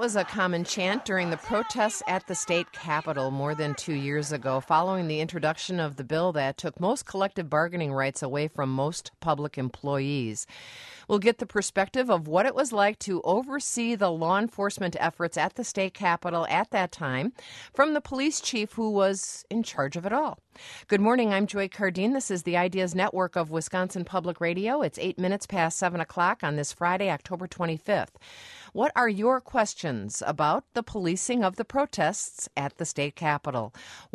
was a common chant during the protests at the state capitol more than 2 years ago, following the introduction of the bill that took most collective bargaining rights away from most public employees. We'll get the perspective of what it was like to oversee the law enforcement efforts at the state capitol at that time from the police chief who was in charge of it all. Good morning, I'm Joy Cardine. This is the Ideas Network of Wisconsin Public Radio. It's 8 minutes past 7 o'clock on this Friday, October 25th. What are your questions about the policing of the protests at the state capitol?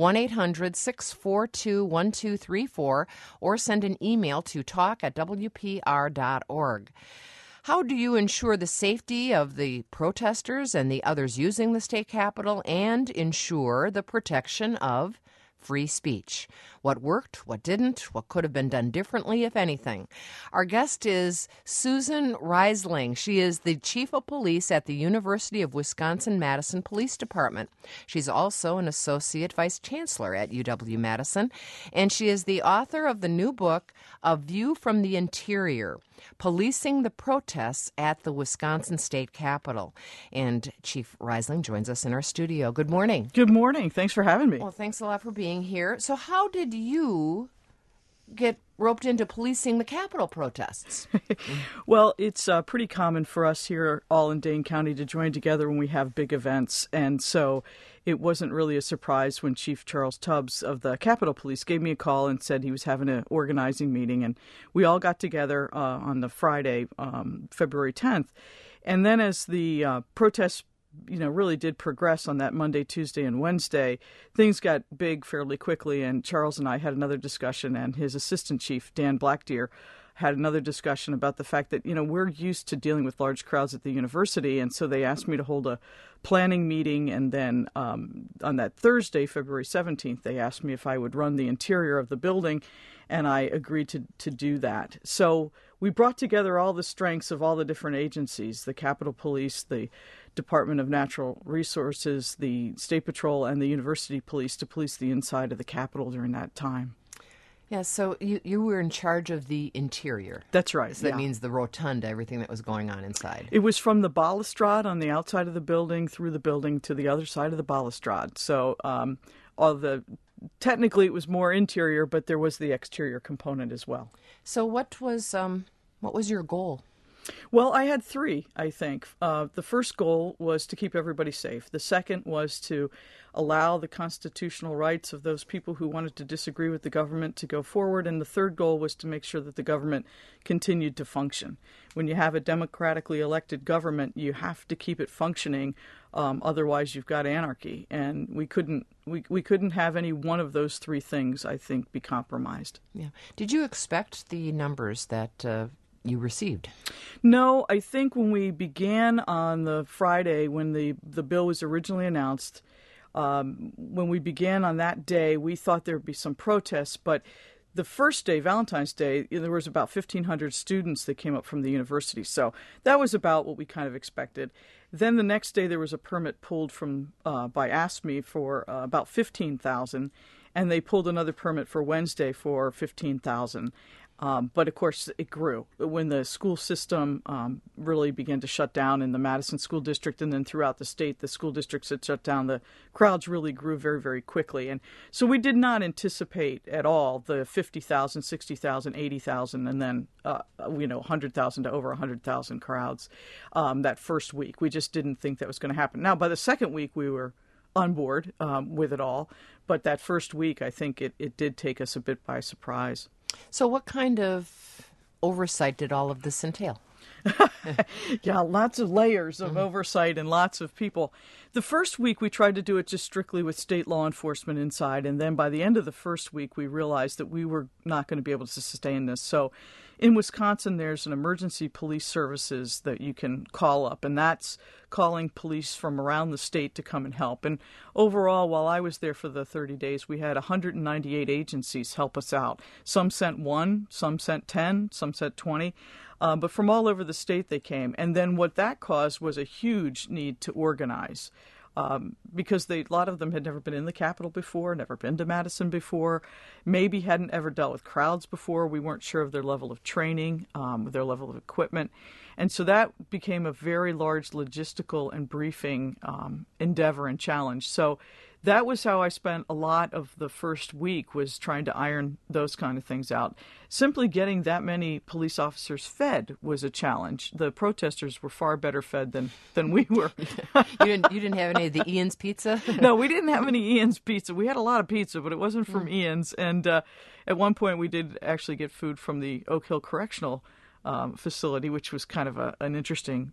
1-800-642-1234 or send an email to talk@wpr.org. How do you ensure the safety of the protesters and the others using the state capitol and ensure the protection of free speech? What worked, what didn't, what could have been done differently, if anything? Our guest is Susan Reisling. She is the chief of police at the University of Wisconsin-Madison Police Department. She's also an associate vice chancellor at UW-Madison, and she is the author of the new book, A View from the Interior, Policing the Protests at the Wisconsin State Capitol. And Chief Reisling joins us in our studio. Good morning. Good morning. Thanks for having me. Well, thanks a lot for being here. So how did you get roped into policing the Capitol protests? Well, it's pretty common for us here all in Dane County to join together when we have big events. And so it wasn't really a surprise when Chief Charles Tubbs of the Capitol Police gave me a call and said he was having an organizing meeting. And we all got together on the Friday, February 10th. And then as the protests really did progress on that Monday, Tuesday, and Wednesday, things got big fairly quickly, and Charles and I had another discussion, and his assistant chief, Dan Blackdeer, had another discussion about the fact that, we're used to dealing with large crowds at the university, and so they asked me to hold a planning meeting, and then on that Thursday, February 17th, they asked me if I would run the interior of the building, and I agreed to do that. So we brought together all the strengths of all the different agencies, the Capitol Police, the Department of Natural Resources, the State Patrol, and the University Police to police the inside of the Capitol during that time. Yeah, so you were in charge of the interior. That's right. So that means the rotunda, everything that was going on inside. It was from the balustrade on the outside of the building through the building to the other side of the balustrade. So technically it was more interior, but there was the exterior component as well. So what was your goal? Well, I had three, I think. The first goal was to keep everybody safe. The second was to allow the constitutional rights of those people who wanted to disagree with the government to go forward. And the third goal was to make sure that the government continued to function. When you have a democratically elected government, you have to keep it functioning. Otherwise, you've got anarchy. And we couldn't have any one of those three things, I think, be compromised. Yeah. Did you expect the numbers that you received? No, I think when we began on the Friday when the bill was originally announced, when we began on that day, we thought there would be some protests, but the first day, Valentine's Day, there was about 1,500 students that came up from the university, so that was about what we kind of expected. Then the next day there was a permit pulled from by ASME for about 15,000, and they pulled another permit for Wednesday for 15,000. But, of course, it grew. When the school system really began to shut down in the Madison School District and then throughout the state, the school districts that shut down, the crowds really grew very, very quickly. And so we did not anticipate at all the 50,000, 60,000, 80,000, and then, 100,000 to over 100,000 crowds that first week. We just didn't think that was going to happen. Now, by the second week, we were on board with it all. But that first week, I think it did take us a bit by surprise. So what kind of oversight did all of this entail? Yeah, lots of layers of oversight and lots of people. The first week we tried to do it just strictly with state law enforcement inside, and then by the end of the first week we realized that we were not going to be able to sustain this. So in Wisconsin there's an emergency police services that you can call up, and that's calling police from around the state to come and help. And overall, while I was there for the 30 days, we had 198 agencies help us out. Some sent 1, some sent 10, some sent 20. But from all over the state they came. And then what that caused was a huge need to organize. because a lot of them had never been in the Capitol before, never been to Madison before, maybe hadn't ever dealt with crowds before. We weren't sure of their level of training, their level of equipment. And so that became a very large logistical and briefing endeavor and challenge. So that was how I spent a lot of the first week, was trying to iron those kind of things out. Simply getting that many police officers fed was a challenge. The protesters were far better fed than we were. You didn't have any of the Ian's pizza? No, we didn't have any Ian's pizza. We had a lot of pizza, but it wasn't from Ian's. And at one point, we did actually get food from the Oak Hill Correctional facility, which was kind of an interesting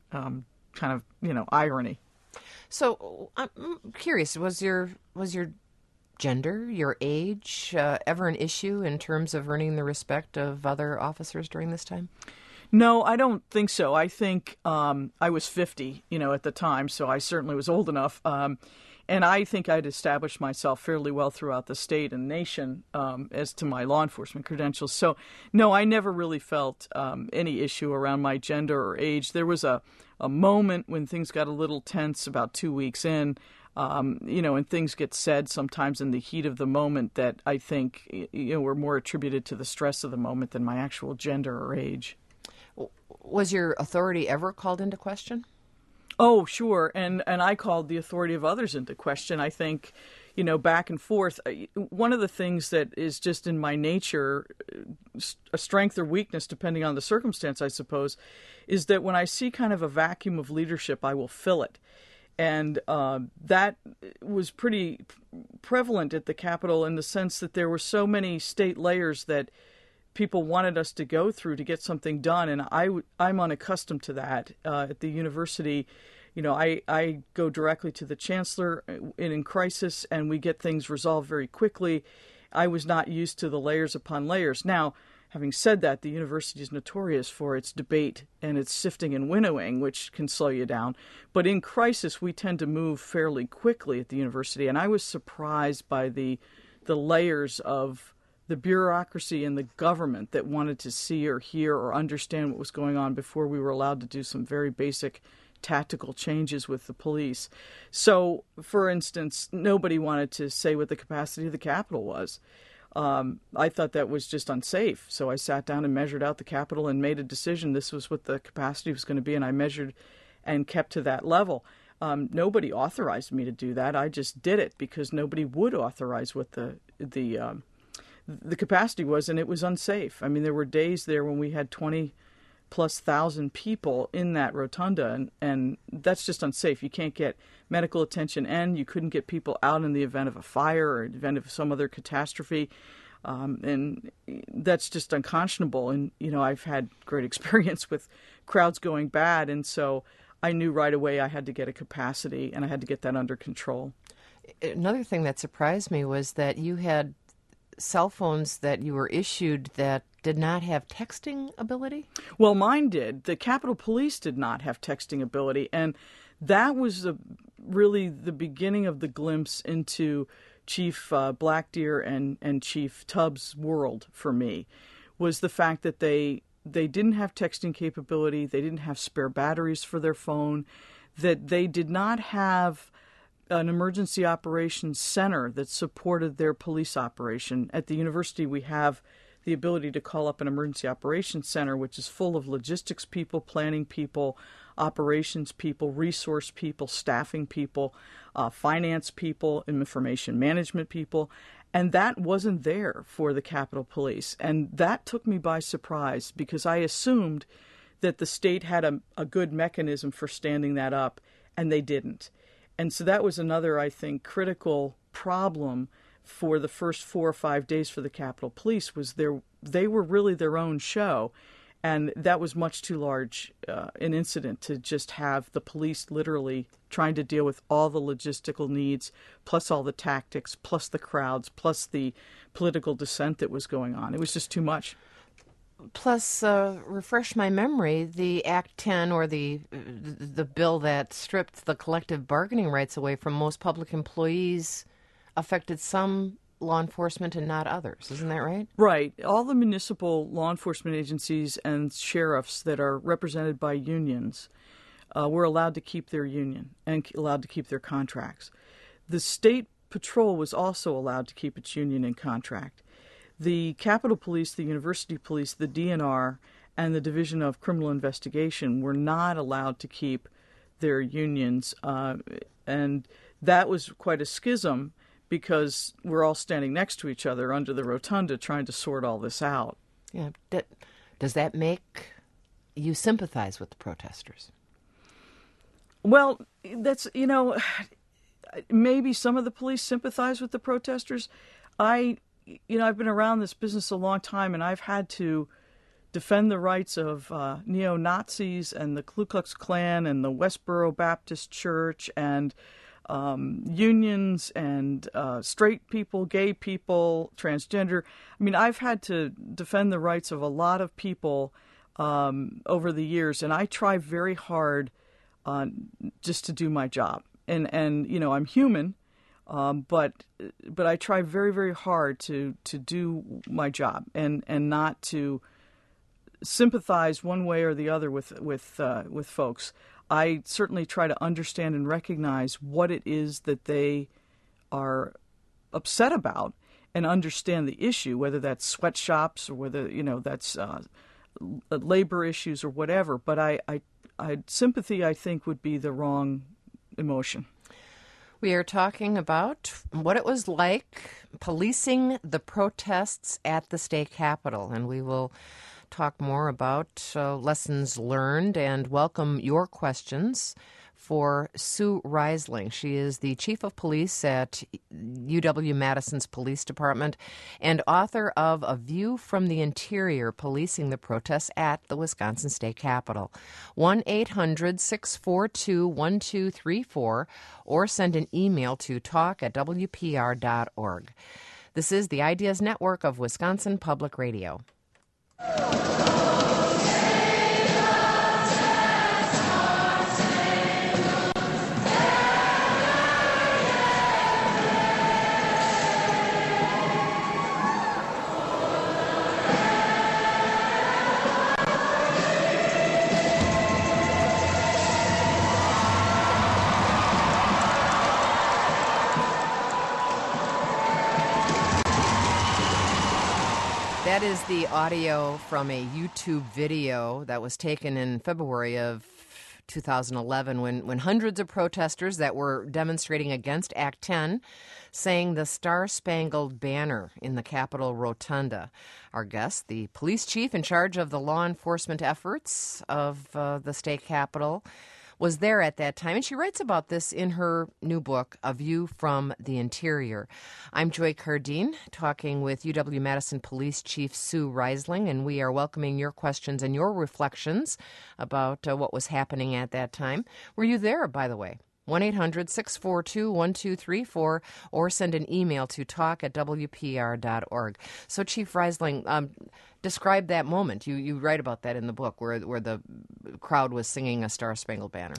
irony. So I'm curious, was your gender, your age, ever an issue in terms of earning the respect of other officers during this time? No, I don't think so. I think I was 50, at the time, so I certainly was old enough. And I think I'd established myself fairly well throughout the state and nation as to my law enforcement credentials. So, no, I never really felt any issue around my gender or age. There was a moment when things got a little tense about 2 weeks in, and things get said sometimes in the heat of the moment that I think, were more attributed to the stress of the moment than my actual gender or age. Was your authority ever called into question? Oh, sure. And I called the authority of others into question. I think, back and forth. One of the things that is just in my nature, a strength or weakness, depending on the circumstance, I suppose, is that when I see kind of a vacuum of leadership, I will fill it. And that was pretty prevalent at the Capitol in the sense that there were so many state layers that people wanted us to go through to get something done, and I'm unaccustomed to that. At the university, I go directly to the chancellor in crisis, and we get things resolved very quickly. I was not used to the layers upon layers. Now, having said that, the university is notorious for its debate and its sifting and winnowing, which can slow you down. But in crisis, we tend to move fairly quickly at the university, and I was surprised by the layers of the bureaucracy and the government that wanted to see or hear or understand what was going on before we were allowed to do some very basic tactical changes with the police. So, for instance, nobody wanted to say what the capacity of the Capitol was. I thought that was just unsafe. So I sat down and measured out the Capitol and made a decision. This was what the capacity was going to be, and I measured and kept to that level. Nobody authorized me to do that. I just did it because nobody would authorize what the capacity was, and it was unsafe. I mean, there were days there when we had 20,000+ people in that rotunda, and that's just unsafe. You can't get medical attention, and you couldn't get people out in the event of a fire or event of some other catastrophe, and that's just unconscionable. And, I've had great experience with crowds going bad, and so I knew right away I had to get a capacity, and I had to get that under control. Another thing that surprised me was that you had cell phones that you were issued that did not have texting ability? Well, mine did. The Capitol Police did not have texting ability, and that was really the beginning of the glimpse into Chief Blackdeer and Chief Tubbs' world for me, was the fact that they didn't have texting capability, they didn't have spare batteries for their phone, that they did not have an emergency operations center that supported their police operation. At the university, we have the ability to call up an emergency operations center, which is full of logistics people, planning people, operations people, resource people, staffing people, finance people, information management people. And that wasn't there for the Capitol Police. And that took me by surprise because I assumed that the state had a good mechanism for standing that up, and they didn't. And so that was another, I think, critical problem for the first 4 or 5 days for the Capitol Police, was they were really their own show. And that was much too large an incident to just have the police literally trying to deal with all the logistical needs, plus all the tactics, plus the crowds, plus the political dissent that was going on. It was just too much. Plus, refresh my memory, the Act 10, or the bill that stripped the collective bargaining rights away from most public employees, affected some law enforcement and not others. Isn't that right? Right. All the municipal law enforcement agencies and sheriffs that are represented by unions were allowed to keep their union and allowed to keep their contracts. The state patrol was also allowed to keep its union and contract. The Capitol Police, the University Police, the DNR, and the Division of Criminal Investigation were not allowed to keep their unions, and that was quite a schism because we're all standing next to each other under the rotunda trying to sort all this out. Yeah. Does that make you sympathize with the protesters? Well, that's, maybe some of the police sympathize with the protesters. I've been around this business a long time, and I've had to defend the rights of neo-Nazis and the Ku Klux Klan and the Westboro Baptist Church and unions and straight people, gay people, transgender. I mean, I've had to defend the rights of a lot of people over the years, and I try very hard just to do my job. And I'm human, but I try very, very hard to do my job and not to sympathize one way or the other with folks. I certainly try to understand and recognize what it is that they are upset about and understand the issue, whether that's sweatshops or whether that's labor issues or whatever. But I sympathy, I think, would be the wrong emotion. We are talking about what it was like policing the protests at the state capitol, and we will talk more about lessons learned and welcome your questions for Sue Reisling. She is the chief of police at UW-Madison's Police Department and author of A View from the Interior, Policing the Protests at the Wisconsin State Capitol. 1-800-642-1234 or send an email to talk@wpr.org. This is the Ideas Network of Wisconsin Public Radio. That is the audio from a YouTube video that was taken in February of 2011 when hundreds of protesters that were demonstrating against Act 10 sang the Star-Spangled Banner in the Capitol Rotunda. Our guest, the police chief in charge of the law enforcement efforts of the state capitol, was there at that time, and she writes about this in her new book, A View from the Interior. I'm Joy Cardine, talking with UW-Madison Police Chief Sue Reisling, and we are welcoming your questions and your reflections about what was happening at that time. Were you there, by the way? 1-800-642-1234 or send an email to talk@wpr.org. So, Chief Reisling, describe that moment. You write about that in the book where the crowd was singing a Star-Spangled Banner.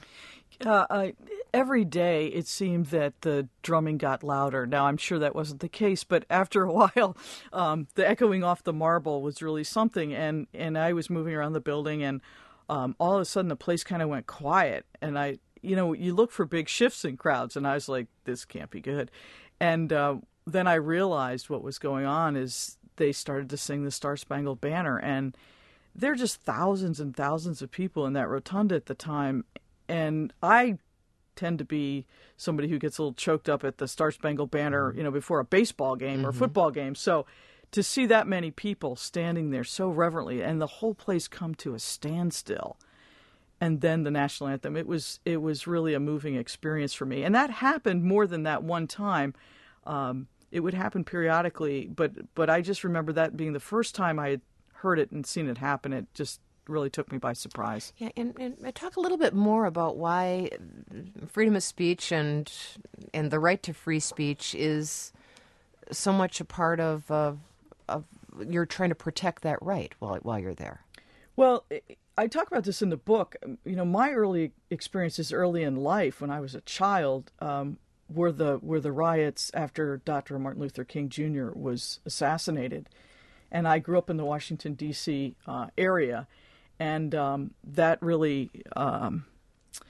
Every day it seemed that the drumming got louder. Now, I'm sure that wasn't the case, but after a while, the echoing off the marble was really something. And I was moving around the building, and all of a sudden the place kind of went quiet. And you look for big shifts in crowds, and I was like, this can't be good. And then I realized what was going on is they started to sing the Star-Spangled Banner, and there are just thousands and thousands of people in that rotunda at the time. And I tend to be somebody who gets a little choked up at the Star-Spangled Banner, before a baseball game or football game. So to see that many people standing there so reverently and the whole place come to a standstill, and then the national anthem, it was really a moving experience for me. And that happened more than that one time. It would happen periodically, but I just remember that being the first time I had heard it and seen it happen. It just really took me by surprise. Yeah, and talk a little bit more about why freedom of speech and the right to free speech is so much a part of you're trying to protect that right while you're there. Well, I talk about this in the book. My early experiences early in life when I was a child were the riots after Dr. Martin Luther King Jr. was assassinated. And I grew up in the Washington, D.C. area. And that really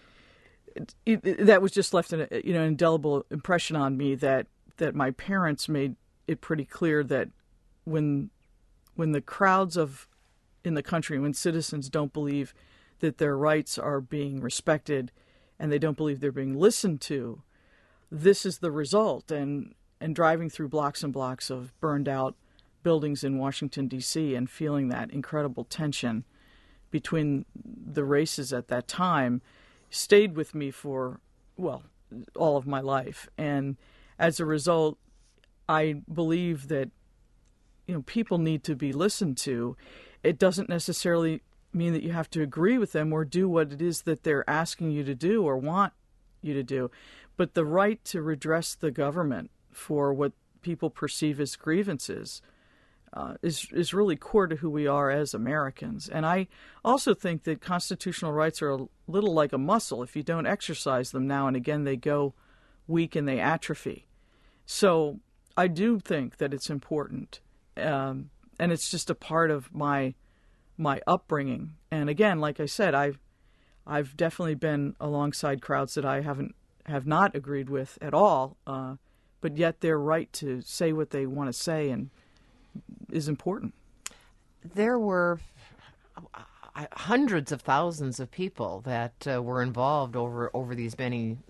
that was just left an indelible impression on me that my parents made it pretty clear that when the crowds in the country, when citizens don't believe that their rights are being respected and they don't believe they're being listened to, this is the result. And driving through blocks and blocks of burned out buildings in Washington, D.C. and feeling that incredible tension between the races at that time stayed with me for, well, all of my life. And as a result, I believe that, people need to be listened to. It doesn't necessarily mean that you have to agree with them or do what it is that they're asking you to do or want you to do. But the right to redress the government for what people perceive as grievances is really core to who we are as Americans. And I also think that constitutional rights are a little like a muscle. If you don't exercise them now and again, they go weak and they atrophy. So I do think that it's important, and it's just a part of my upbringing. And again, like I said, I've definitely been alongside crowds that I have not agreed with at all, but yet their right to say what they want to say and is important. There were hundreds of thousands of people that were involved over these many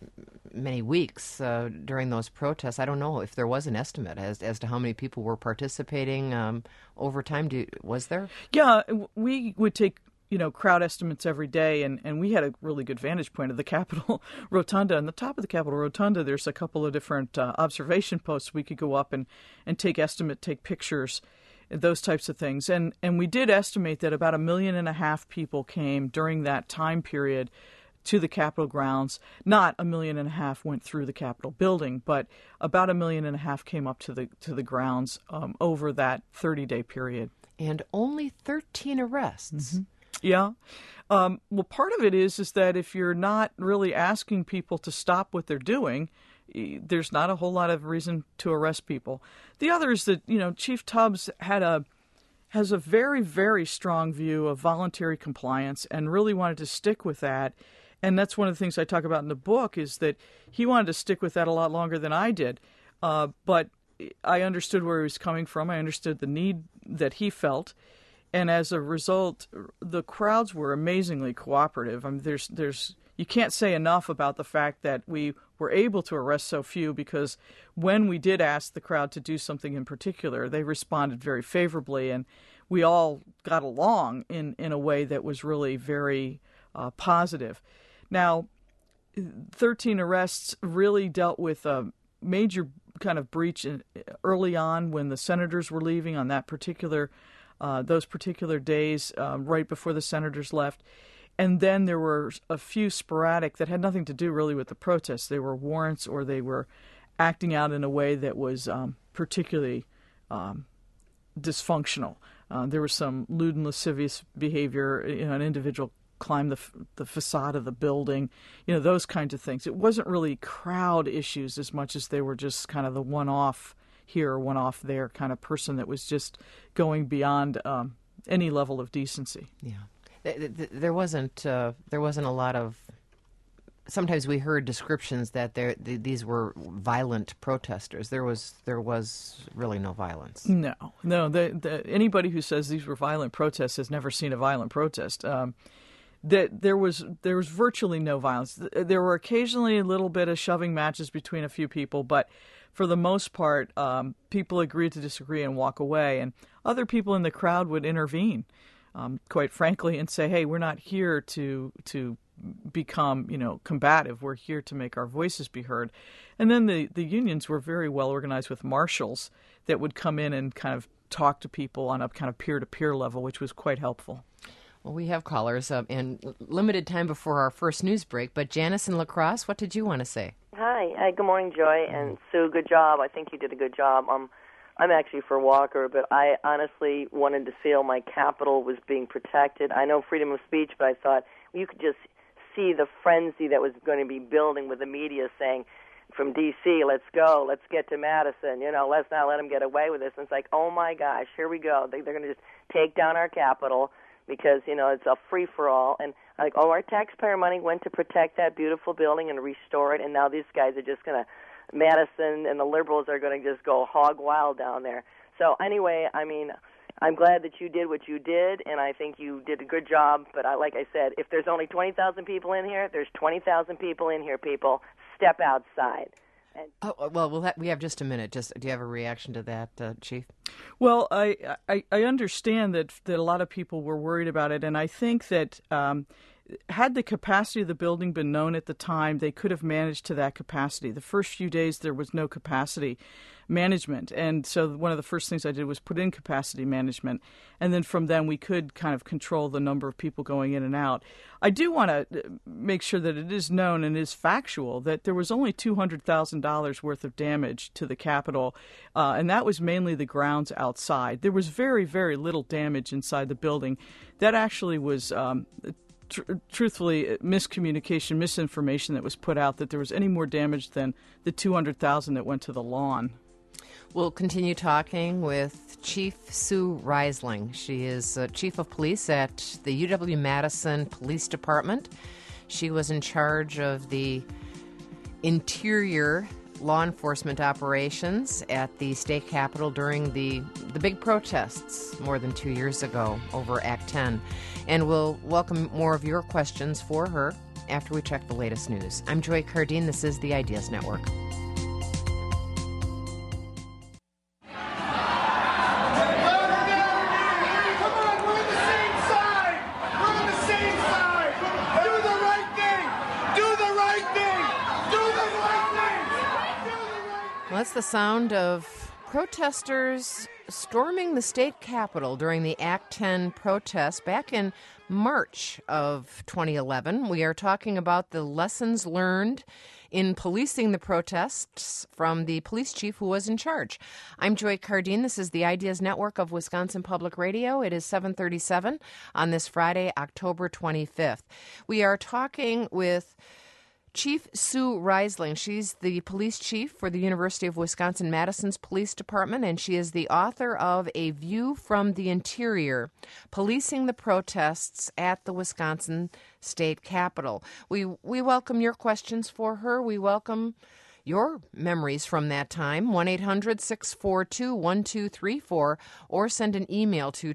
weeks during those protests. I don't know if there was an estimate as to how many people were participating over time. Was there? Yeah, we would take crowd estimates every day, and we had a really good vantage point of the Capitol Rotunda. On the top of the Capitol Rotunda, there's a couple of different observation posts we could go up and take pictures, those types of things. And we did estimate that about 1.5 million people came during that time period to the Capitol grounds. Not 1.5 million went through the Capitol building, but about 1.5 million came up to the grounds over that 30-day period. And only 13 arrests. Mm-hmm. Yeah. Well, part of it is that if you're not really asking people to stop what they're doing, there's not a whole lot of reason to arrest people. The other is that, Chief Tubbs has a very, very strong view of voluntary compliance and really wanted to stick with that. And that's one of the things I talk about in the book, is that he wanted to stick with that a lot longer than I did. But I understood where he was coming from. I understood the need that he felt. And as a result, the crowds were amazingly cooperative. I mean, you can't say enough about the fact that we were able to arrest so few, because when we did ask the crowd to do something in particular, they responded very favorably, and we all got along in a way that was really very positive. Now, 13 arrests really dealt with a major kind of breach early on when the senators were leaving on that those particular days, right before the senators left. And then there were a few sporadic that had nothing to do really with the protests. They were warrants, or they were acting out in a way that was particularly dysfunctional. There was some lewd and lascivious behavior. An individual climbed the facade of the building, those kinds of things. It wasn't really crowd issues as much as they were just kind of the one-off here or one-off there kind of person that was just going beyond any level of decency. Yeah. There wasn't a lot of. Sometimes we heard descriptions that these were violent protesters. There was really no violence. No. Anybody who says these were violent protests has never seen a violent protest. That there was virtually no violence. There were occasionally a little bit of shoving matches between a few people, but for the most part, people agreed to disagree and walk away, and other people in the crowd would intervene. Quite frankly, and say, hey, we're not here to become, combative. We're here to make our voices be heard. And then the unions were very well organized with marshals that would come in and kind of talk to people on a kind of peer-to-peer level, which was quite helpful. Well, we have callers and limited time before our first news break, but Janice in La Crosse, what did you want to say? Hi. Good morning, Joy, and Sue, good job. I think you did a good job. I'm actually for Walker, but I honestly wanted to feel my Capitol was being protected. I know freedom of speech, but I thought you could just see the frenzy that was going to be building with the media saying, from D.C., let's go, let's get to Madison, let's not let them get away with this. And it's like, oh my gosh, here we go. They're going to just take down our Capitol. because, it's a free-for-all. And like, our taxpayer money went to protect that beautiful building and restore it, and now these guys are just going to, Madison and the liberals are going to just go hog wild down there. So anyway, I'm glad that you did what you did, and I think you did a good job. But like I said, if there's only 20,000 people in here, there's 20,000 people in here, people. Step outside. We have just a minute. Do you have a reaction to that, Chief? Well, I understand that a lot of people were worried about it, and I think that had the capacity of the building been known at the time, they could have managed to that capacity. The first few days there was no capacity management, and so one of the first things I did was put in capacity management, and then from then we could kind of control the number of people going in and out. I do want to make sure that it is known and is factual that there was only $200,000 worth of damage to the Capitol, and that was mainly the grounds outside. There was very, very little damage inside the building. That actually was truthfully miscommunication, misinformation that was put out that there was any more damage than the $200,000 that went to the lawn. We'll continue talking with Chief Sue Reisling. She is Chief of Police at the UW-Madison Police Department. She was in charge of the interior law enforcement operations at the state capitol during the big protests more than 2 years ago over Act 10. And we'll welcome more of your questions for her after we check the latest news. I'm Joy Cardine. This is the Ideas Network. Well, that's the sound of protesters storming the state capitol during the Act 10 protests back in March of 2011. We are talking about the lessons learned in policing the protests from the police chief who was in charge. I'm Joy Cardine. This is the Ideas Network of Wisconsin Public Radio. It is 7:37 on this Friday, October 25th. We are talking with Chief Sue Reisling. She's the police chief for the University of Wisconsin-Madison's Police Department, and she is the author of A View from the Interior, Policing the Protests at the Wisconsin State Capitol. We welcome your questions for her. We welcome your memories from that time, 1-800-642-1234, or send an email to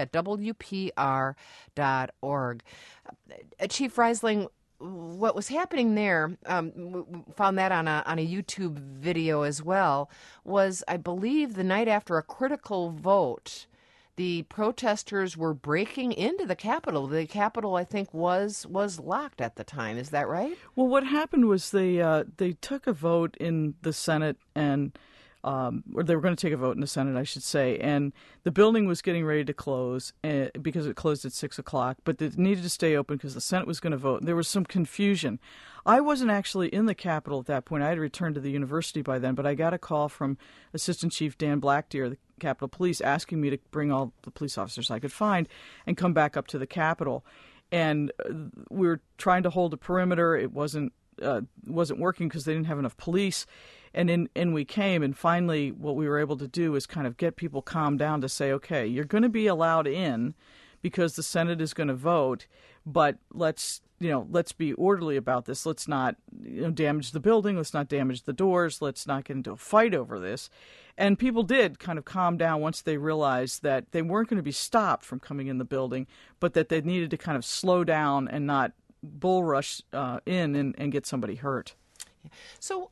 talk@wpr.org. Chief Reisling, what was happening there, found that on a YouTube video as well, was, I believe, the night after a critical vote, the protesters were breaking into the Capitol. The Capitol, I think, was locked at the time. Is that right? Well, what happened was they took a vote in the Senate and or they were going to take a vote in the Senate, I should say, and the building was getting ready to close because it closed at 6 o'clock, but it needed to stay open because the Senate was going to vote. There was some confusion. I wasn't actually in the Capitol at that point. I had returned to the university by then, but I got a call from Assistant Chief Dan Blackdeer of the Capitol Police asking me to bring all the police officers I could find and come back up to the Capitol. And we were trying to hold a perimeter. It wasn't working because they didn't have enough police. And in we came, and finally what we were able to do is kind of get people calmed down to say, okay, you're going to be allowed in because the Senate is going to vote, but let's be orderly about this. Let's not damage the building. Let's not damage the doors. Let's not get into a fight over this. And people did kind of calm down once they realized that they weren't going to be stopped from coming in the building, but that they needed to kind of slow down and not bull rush in and get somebody hurt. So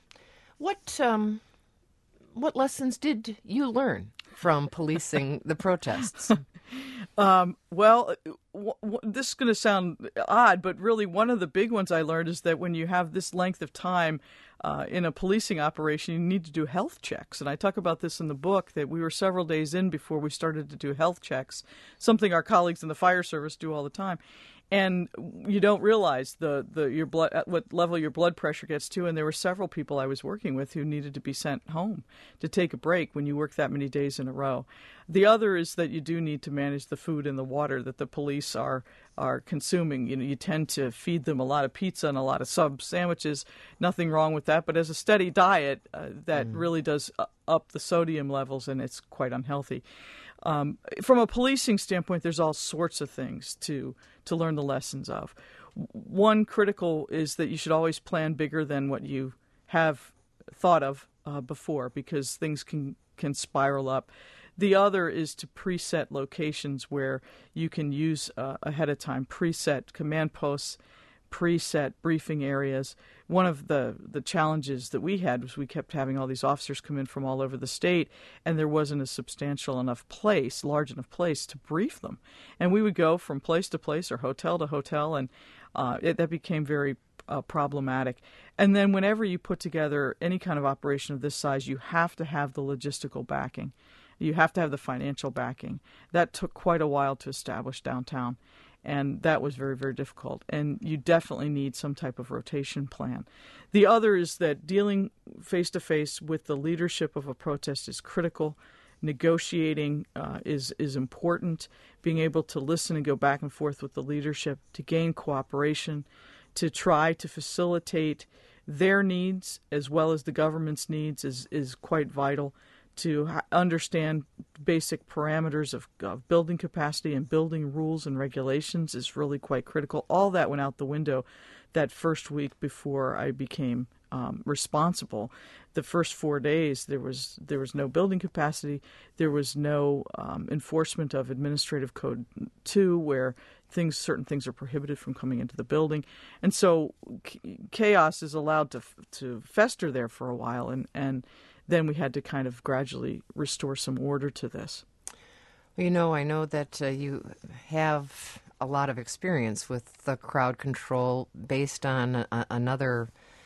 what lessons did you learn from policing the protests? Well, this is going to sound odd, but really one of the big ones I learned is that when you have this length of time in a policing operation, you need to do health checks. And I talk about this in the book, that we were several days in before we started to do health checks, something our colleagues in the fire service do all the time. And you don't realize your blood, at what level your blood pressure gets to. And there were several people I was working with who needed to be sent home to take a break when you work that many days in a row. The other is that you do need to manage the food and the water that the police are consuming. You tend to feed them a lot of pizza and a lot of sub sandwiches. Nothing wrong with that. But as a steady diet, that really does up the sodium levels, and it's quite unhealthy. From a policing standpoint, there's all sorts of things to learn the lessons of. One critical is that you should always plan bigger than what you have thought of before, because things can spiral up. The other is to preset locations where you can use ahead of time, preset command posts, preset briefing areas. One of the challenges that we had was we kept having all these officers come in from all over the state, and there wasn't a substantial enough place, large enough place to brief them. And we would go from place to place or hotel to hotel, and that became very problematic. And then whenever you put together any kind of operation of this size, you have to have the logistical backing. You have to have the financial backing. That took quite a while to establish downtown, and that was very, very difficult. And you definitely need some type of rotation plan. The other is that dealing face-to-face with the leadership of a protest is critical. Negotiating is important. Being able to listen and go back and forth with the leadership to gain cooperation, to try to facilitate their needs as well as the government's needs is quite vital. To understand basic parameters of building capacity and building rules and regulations is really quite critical. All that went out the window that first week before I became responsible. The first 4 days, there was no building capacity. There was no enforcement of Administrative Code 2, where certain things are prohibited from coming into the building, and so chaos is allowed to fester there for a while, and then we had to kind of gradually restore some order to this. Well, I know that you have a lot of experience with the crowd control based on another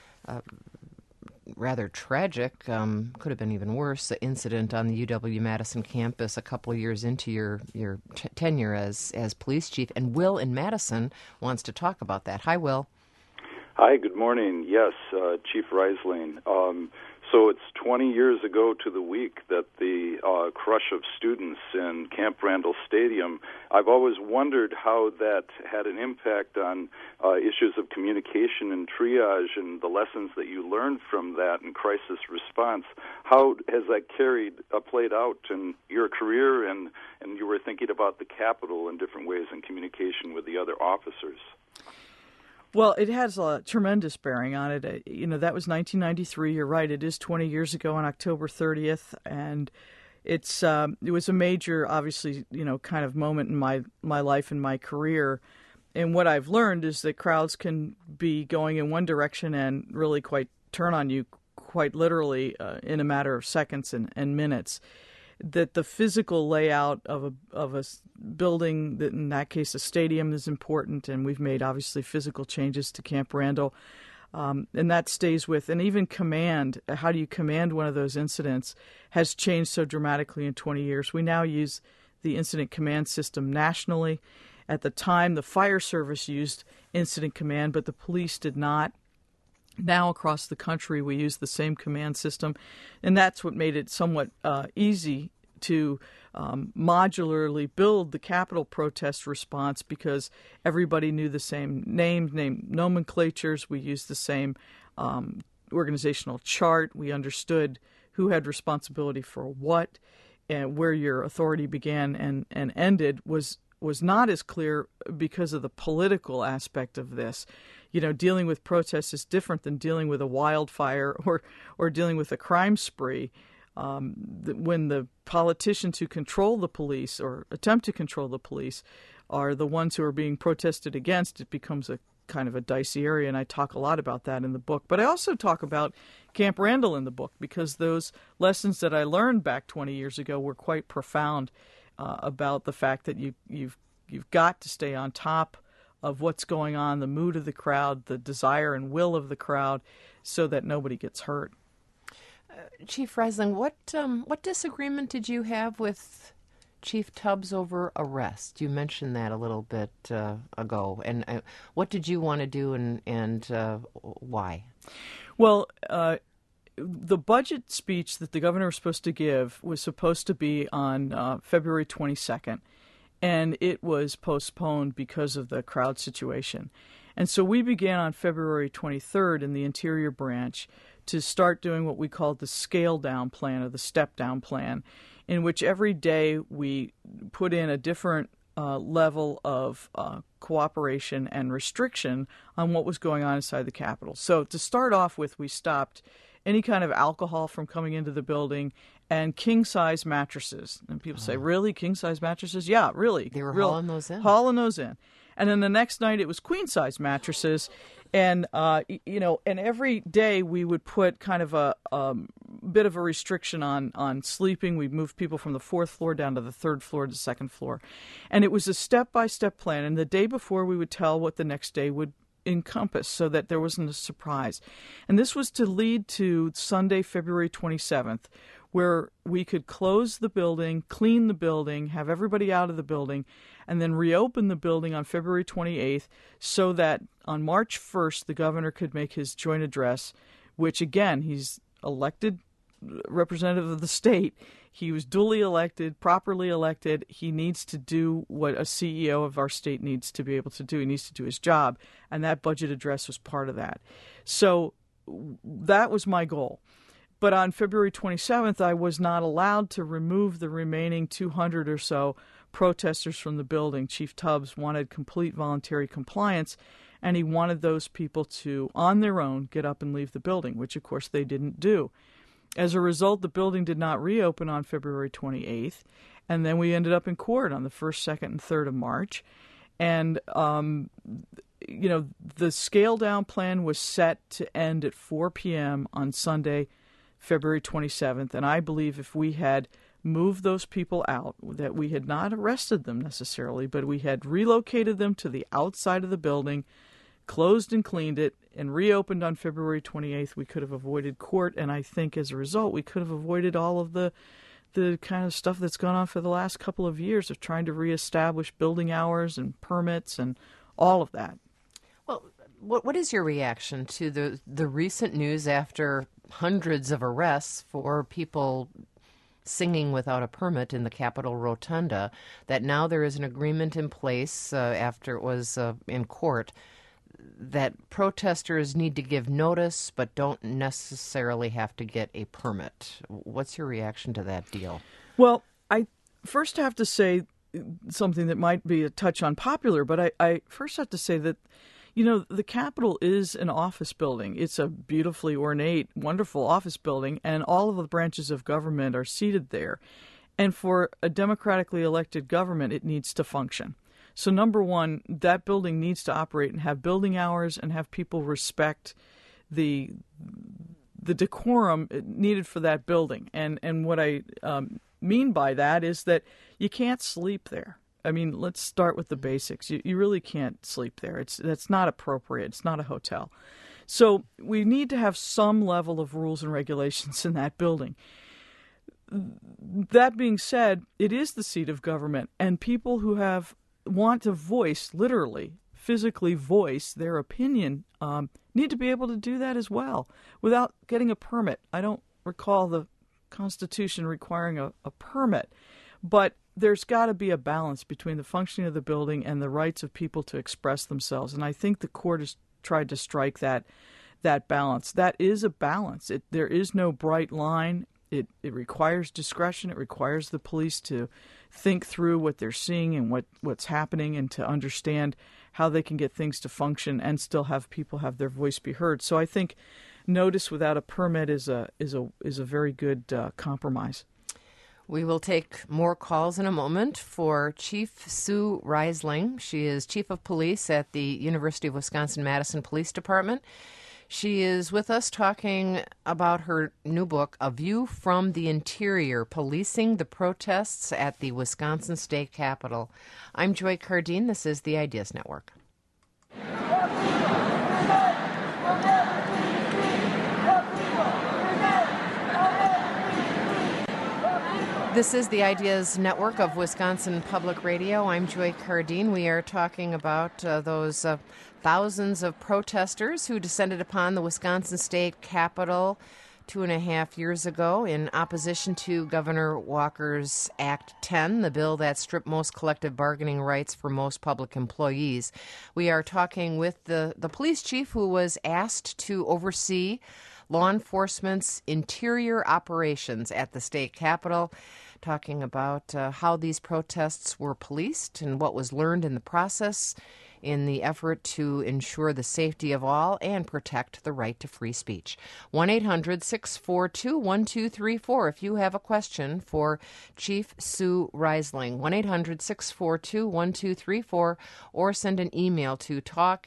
rather tragic, could have been even worse, incident on the UW-Madison campus a couple of years into your tenure as police chief. And Will in Madison wants to talk about that. Hi, Will. Hi, good morning. Yes, Chief Reisling. So it's 20 years ago to the week that the crush of students in Camp Randall Stadium. I've always wondered how that had an impact on issues of communication and triage and the lessons that you learned from that and crisis response. How has that played out in your career, and you were thinking about the Capitol in different ways in communication with the other officers? Well, it has a tremendous bearing on it. That was 1993. You're right. It is 20 years ago on October 30th, and it was a major, obviously, kind of moment in my life and my career. And what I've learned is that crowds can be going in one direction and really quite turn on you, quite literally, in a matter of seconds and minutes. That the physical layout of a building, that in that case a stadium, is important, and we've made obviously physical changes to Camp Randall, and that stays with. And even command, how do you command one of those incidents, has changed so dramatically in 20 years. We now use the incident command system nationally. At the time, the fire service used incident command, but the police did not. Now across the country, we use the same command system, and that's what made it somewhat easy to modularly build the Capitol protest response, because everybody knew the same name nomenclatures. We used the same organizational chart. We understood who had responsibility for what, and where your authority began and ended was not as clear because of the political aspect of this. Dealing with protests is different than dealing with a wildfire or dealing with a crime spree. When the politicians who control the police or attempt to control the police are the ones who are being protested against, it becomes a kind of a dicey area, and I talk a lot about that in the book. But I also talk about Camp Randall in the book, because those lessons that I learned back 20 years ago were quite profound about the fact that you've got to stay on top of what's going on, the mood of the crowd, the desire and will of the crowd, so that nobody gets hurt. Chief Reisling, what disagreement did you have with Chief Tubbs over arrest? You mentioned that a little bit ago, and what did you want to do, and why? Well, the budget speech that the governor was supposed to give was supposed to be on February 22nd. And it was postponed because of the crowd situation. And so we began on February 23rd in the Interior Branch to start doing what we called the scale down plan or the step down plan, in which every day we put in a different level of cooperation and restriction on what was going on inside the Capitol. So to start off with, we stopped any kind of alcohol from coming into the building and king-size mattresses. And people say, really? King-size mattresses? Yeah, really. They were hauling those in. Hauling those in. And then the next night it was queen-size mattresses. And, and every day we would put kind of a bit of a restriction on sleeping. We'd move people from the 4th floor down to the 3rd floor to the 2nd floor. And it was a step-by-step plan. And the day before we would tell what the next day would encompass so that there wasn't a surprise. And this was to lead to Sunday, February 27th, where we could close the building, clean the building, have everybody out of the building, and then reopen the building on February 28th so that on March 1st the governor could make his joint address, which again, he's elected representative of the state. He was duly elected, properly elected. He needs to do what a CEO of our state needs to be able to do. He needs to do his job, and that budget address was part of that. So that was my goal. But on February 27th, I was not allowed to remove the remaining 200 or so protesters from the building. Chief Tubbs wanted complete voluntary compliance, and he wanted those people to, on their own, get up and leave the building, which, of course, they didn't do. As a result, the building did not reopen on February 28th, and then we ended up in court on the 1st, 2nd, and 3rd of March. And, the scale-down plan was set to end at 4 p.m. on Sunday, February 27th, and I believe if we had moved those people out, that we had not arrested them necessarily, but we had relocated them to the outside of the building, closed and cleaned it, and reopened on February 28th, we could have avoided court, and I think as a result we could have avoided all of the kind of stuff that's gone on for the last couple of years of trying to reestablish building hours and permits and all of that. Well, what is your reaction to the recent news after hundreds of arrests for people singing without a permit in the Capitol Rotunda, that now there is an agreement in place after it was in court that protesters need to give notice but don't necessarily have to get a permit? What's your reaction to that deal? Well, I first have to say something that might be a touch unpopular, but I first have to say that the Capitol is an office building. It's a beautifully ornate, wonderful office building, and all of the branches of government are seated there. And for a democratically elected government, it needs to function. So number one, that building needs to operate and have building hours and have people respect the decorum needed for that building. And what I mean by that is that you can't sleep there. I mean, let's start with the basics. You really can't sleep there. That's not appropriate. It's not a hotel. So we need to have some level of rules and regulations in that building. That being said, it is the seat of government, and people who want to voice, literally, physically voice their opinion, need to be able to do that as well without getting a permit. I don't recall the Constitution requiring a permit, but there's got to be a balance between the functioning of the building and the rights of people to express themselves. And I think the court has tried to strike that balance. That is a balance. There is no bright line. It requires discretion. It requires the police to think through what they're seeing and what's happening, and to understand how they can get things to function and still have people have their voice be heard. So I think notice without a permit is a very good compromise. We will take more calls in a moment for Chief Sue Reisling. She is Chief of Police at the University of Wisconsin-Madison Police Department. She is with us talking about her new book, A View from the Interior, Policing the Protests at the Wisconsin State Capitol. I'm Joy Cardine. This is the Ideas Network. This is the Ideas Network of Wisconsin Public Radio. I'm Joy Cardine. We are talking about those thousands of protesters who descended upon the Wisconsin State Capitol 2.5 years ago in opposition to Governor Walker's Act 10, the bill that stripped most collective bargaining rights for most public employees. We are talking with the police chief who was asked to oversee law enforcement's interior operations at the state capitol, talking about how these protests were policed and what was learned in the process in the effort to ensure the safety of all and protect the right to free speech. 1-800-642-1234 if you have a question for Chief Sue Reisling. 1-800-642-1234 or send an email to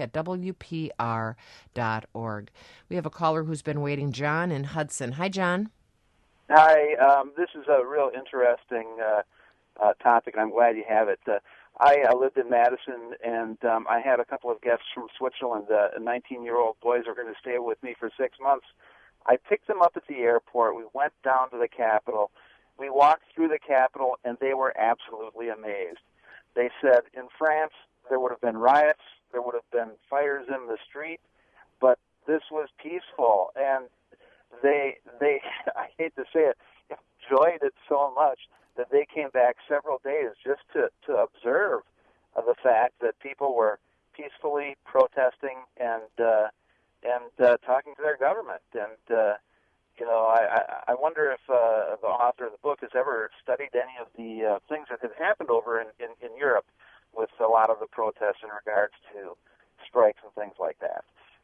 talk@wpr.org. We have a caller who's been waiting, John in Hudson. Hi, John. Hi, this is a real interesting topic, and I'm glad you have it. I lived in Madison, and I had a couple of guests from Switzerland. 19-year-old boys were going to stay with me for 6 months. I picked them up at the airport. We went down to the Capitol. We walked through the Capitol, and they were absolutely amazed. They said in France there would have been riots, there would have been fires in the street, but this was peaceful, and they I hate to say it, enjoyed it so much that they came back several days just to observe the fact that people were peacefully protesting and talking to their government. And I wonder if the author of the book has ever studied any of the things that have happened over in Europe with a lot of the protests in regards to strikes and things like that.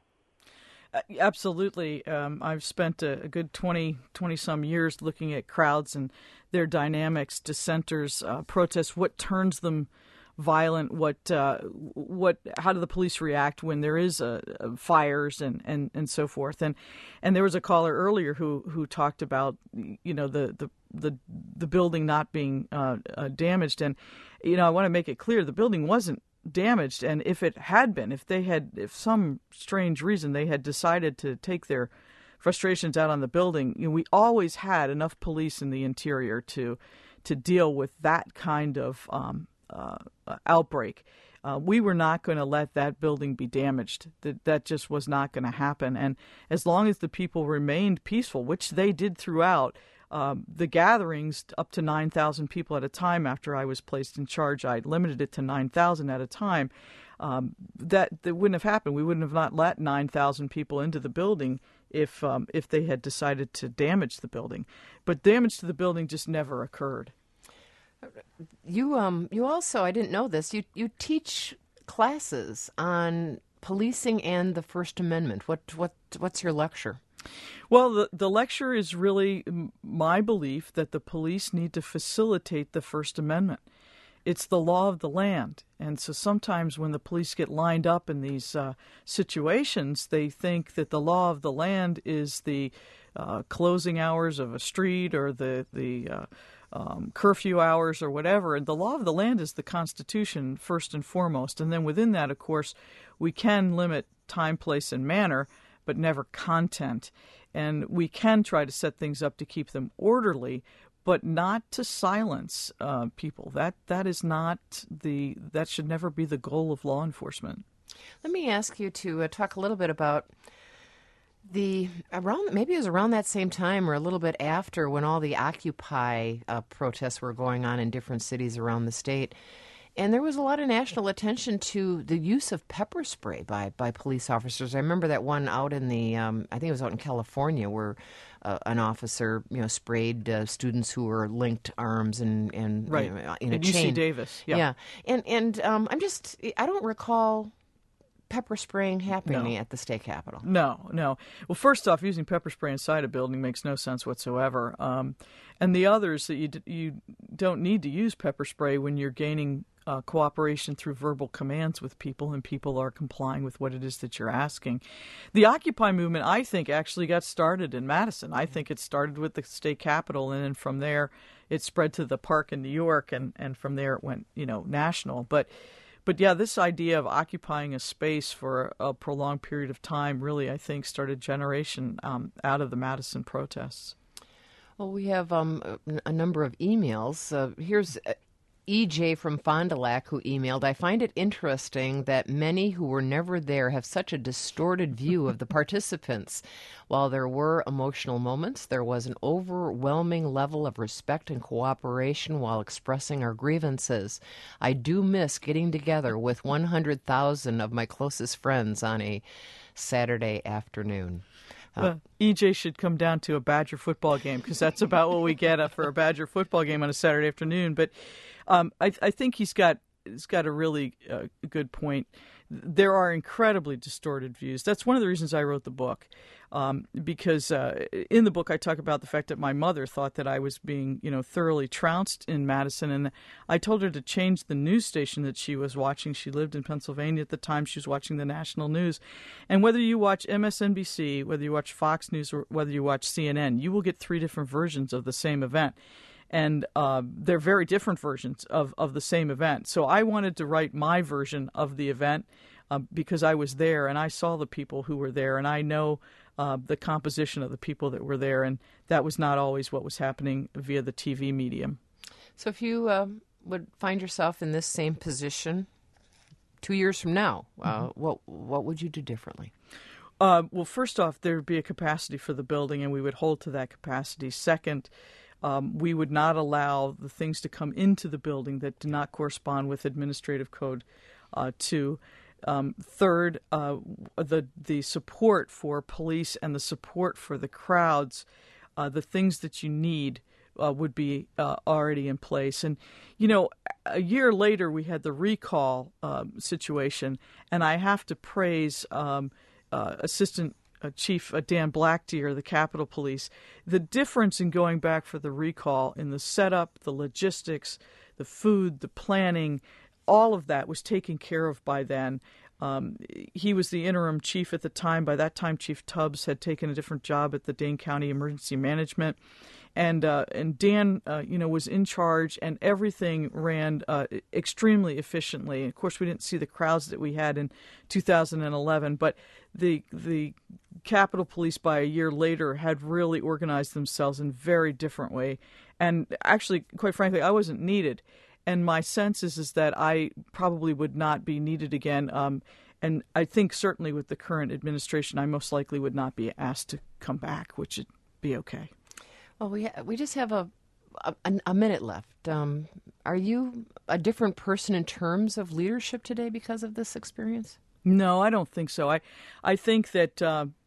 Absolutely. I've spent a good 20-some years looking at crowds and their dynamics, dissenters, protests, what turns them violent, how do the police react when there is fires and so forth. And there was a caller earlier who talked about, the building not being damaged. And, I want to make it clear the building wasn't damaged, and if it had been, if some strange reason they had decided to take their frustrations out on the building, we always had enough police in the interior to deal with that kind of outbreak. We were not going to let that building be damaged. That just was not going to happen. And as long as the people remained peaceful, which they did throughout, the gatherings up to 9,000 people at a time after I was placed in charge, I limited it to 9,000 at a time. That wouldn't have happened. We wouldn't have not let 9,000 people into the building if they had decided to damage the building. But damage to the building just never occurred. You also, I didn't know this, you teach classes on policing and the First Amendment. What's your lecture? Well, the lecture is really my belief that the police need to facilitate the First Amendment. It's the law of the land. And so sometimes when the police get lined up in these situations, they think that the law of the land is the closing hours of a street or the curfew hours or whatever. And the law of the land is the Constitution first and foremost. And then within that, of course, we can limit time, place, and manner, but never content. And we can try to set things up to keep them orderly, but not to silence people. That should never be the goal of law enforcement. Let me ask you to talk a little bit about maybe it was around that same time or a little bit after when all the Occupy protests were going on in different cities around the state. And there was a lot of national attention to the use of pepper spray by police officers. I remember that one out in the, I think it was out in California, where an officer, sprayed students who were linked arms and right. In a at chain. UC Davis, yeah. And I don't recall pepper spraying happening at the state capitol. No. Well, first off, using pepper spray inside a building makes no sense whatsoever. And the others that you don't need to use pepper spray when you're gaining cooperation through verbal commands with people, and people are complying with what it is that you're asking. The Occupy movement, I think, actually got started in Madison. I think it started with the state capitol, and then from there it spread to the park in New York, and from there it went, national. But yeah, this idea of occupying a space for a prolonged period of time really, I think, started generation out of the Madison protests. Well, we have a number of emails. Here's EJ from Fond du Lac who emailed, I find it interesting that many who were never there have such a distorted view of the participants. While there were emotional moments, there was an overwhelming level of respect and cooperation while expressing our grievances. I do miss getting together with 100,000 of my closest friends on a Saturday afternoon. EJ should come down to a Badger football game, because that's about what we get for a Badger football game on a Saturday afternoon. But I think he's got a really good point. There are incredibly distorted views. That's one of the reasons I wrote the book, because in the book I talk about the fact that my mother thought that I was being, thoroughly trounced in Madison, and I told her to change the news station that she was watching. She lived in Pennsylvania at the time. She was watching the national news. And whether you watch MSNBC, whether you watch Fox News, or whether you watch CNN, you will get 3 different versions of the same event. And they're very different versions of the same event. So I wanted to write my version of the event because I was there and I saw the people who were there, and I know the composition of the people that were there, and that was not always what was happening via the TV medium. So if you would find yourself in this same position 2 years from now, what would you do differently? Well, first off, there would be a capacity for the building, and we would hold to that capacity. Second, we would not allow the things to come into the building that do not correspond with Administrative Code 2. Third, the support for police and the support for the crowds, the things that you need would be already in place. And, a year later we had the recall situation, and I have to praise Assistant Chief Dan Blackdeer, the Capitol Police. The difference in going back for the recall in the setup, the logistics, the food, the planning, all of that was taken care of by then. He was the interim chief at the time. By that time, Chief Tubbs had taken a different job at the Dane County Emergency Management. And Dan, was in charge, and everything ran extremely efficiently. And of course, we didn't see the crowds that we had in 2011, but the Capitol Police by a year later had really organized themselves in a very different way. And actually, quite frankly, I wasn't needed. And my sense is that I probably would not be needed again. And I think certainly with the current administration, I most likely would not be asked to come back, which would be okay. Well, we just have a minute left. Are you a different person in terms of leadership today because of this experience? No, I don't think so. I think that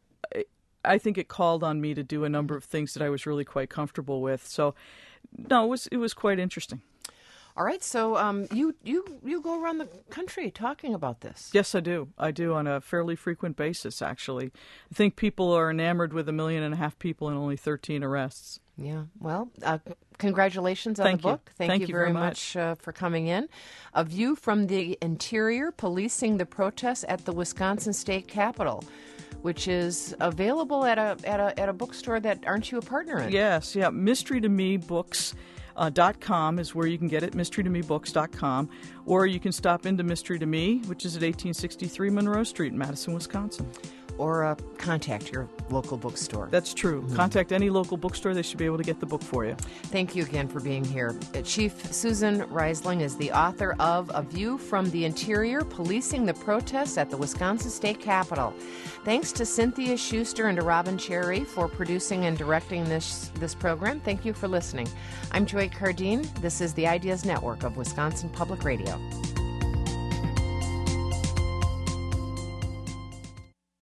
I think it called on me to do a number of things that I was really quite comfortable with. So, no, it was quite interesting. All right, so you go around the country talking about this. Yes, I do. I do on a fairly frequent basis, actually. I think people are enamored with 1.5 million people and only 13 arrests. Yeah, well, congratulations on the book. Thank you very much for coming in. A View from the Interior, Policing the Protests at the Wisconsin State Capitol, which is available at a bookstore that aren't you a partner in? Yes, yeah. Mystery to Me Books. .com is where you can get it, mysterytomebooks.com, or you can stop into Mystery to Me, which is at 1863 Monroe Street in Madison, Wisconsin. Or contact your local bookstore. That's true. Mm-hmm. Contact any local bookstore. They should be able to get the book for you. Thank you again for being here. Chief Susan Reisling is the author of A View from the Interior, Policing the Protests at the Wisconsin State Capitol. Thanks to Cynthia Schuster and to Robin Cherry for producing and directing this program. Thank you for listening. I'm Joy Cardine. This is the Ideas Network of Wisconsin Public Radio.